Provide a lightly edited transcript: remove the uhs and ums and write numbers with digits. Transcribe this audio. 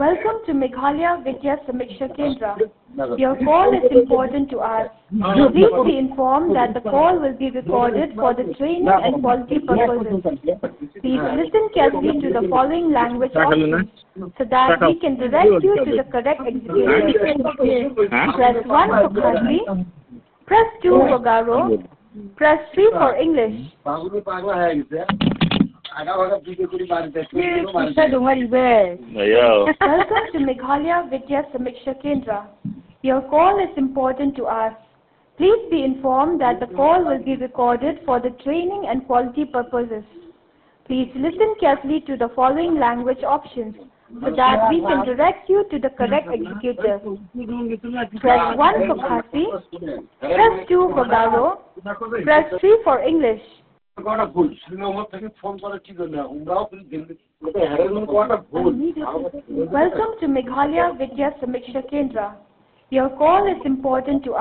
Welcome to Meghalaya Vidya Samiksha Kendra. Your call is important to us. Please be informed that the call will be recorded for the training and quality purposes. Please listen carefully to the following language options so that we can direct you to the correct executive. Press 1 for Khasi, press 2 for Garo, press 3 for English. Welcome to Meghalaya Vidya Samiksha Kendra. Your call is important to us. Please be informed that the call will be recorded for the training and quality purposes. Please listen carefully to the following language options so that we can direct you to the correct executive. Press 1 for Khasi, press 2 for Garo, press 3 for English. Welcome to Meghalaya Vidya Samiksha Kendra. Your call is important to us.